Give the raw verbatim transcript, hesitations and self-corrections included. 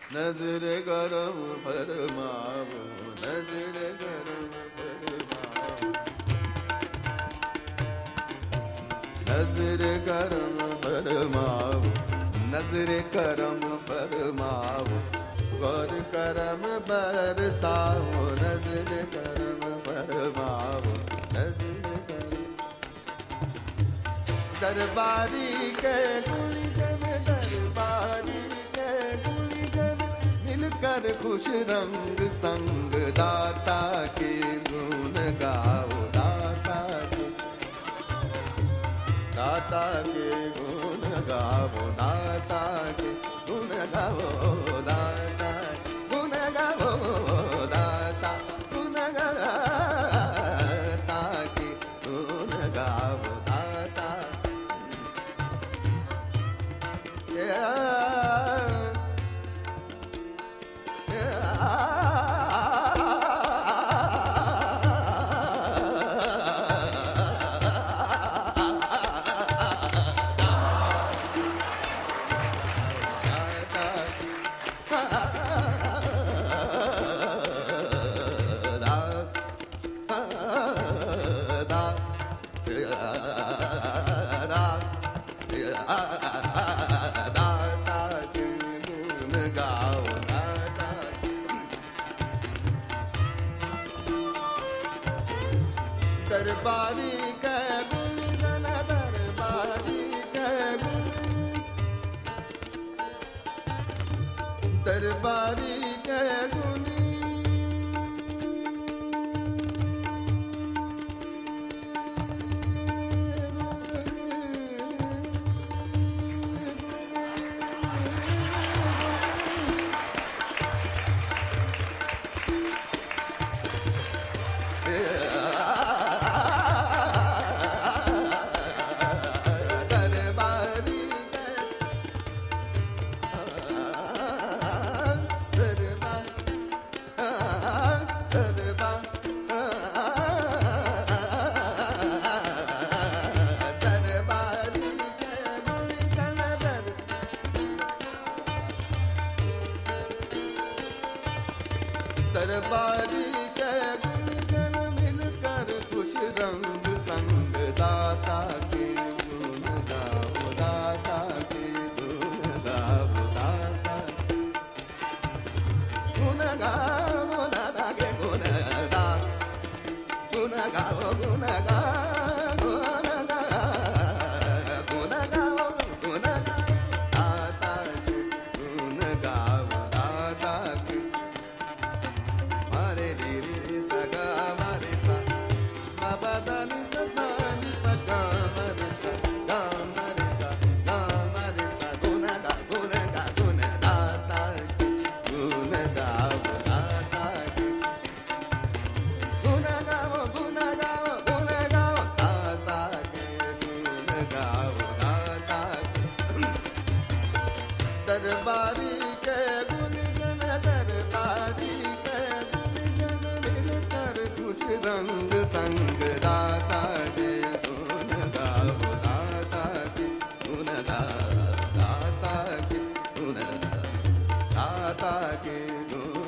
नजर करम फरमाओ, नजर करम फरमाओ, नजर करम फरमाओ, नजर करम फरमाओ, गौर करम बरसाओ, नजर करम फरमाओ, नजर करम। दरबारी के गुणजन, दरबारी के गुणजन, मिलकर खुश रंग संग दाता के गुण गाओ, दाता के, दाता के गुण गाओ, दाता के गुण गाओ, दाता गुण गाओ, दाता गुण दाता के गुण गाओ, दाता। दरबारी के गुणजन, दरबारी के गुण, दरबारी के गुणी, दरबारी के गुणजन, मिलकर खुश रंग संग दाता के गुण गाओ, दाता के गुण गाओ, दाता गुण गाओ, दाता के गुण गाओ, गुण गाओ, गुण गाओ, गुण गाओ, गुण गाओ, गुण गाओ, दाता के गुण गाओ, दाता के। मारे रे रे सा गा मारे सा, मा पा दा नि सा सा नि पा गा मारे सा, गा मारे सा, गा मारे सा, गुण गा गुण गा गुण दाता के गुण गाओ, दाता के गुण गाओ, गुण गाओ, गुण गाओ, दाता के गुण गाओ, दाता के। दरबारी के गुणजन, दरबारी के गुणजन, मिलकर खुश रंग संग दाता के गुण गाओ, दाता के गुण गाओ, दाता के गुण, दाता के गुण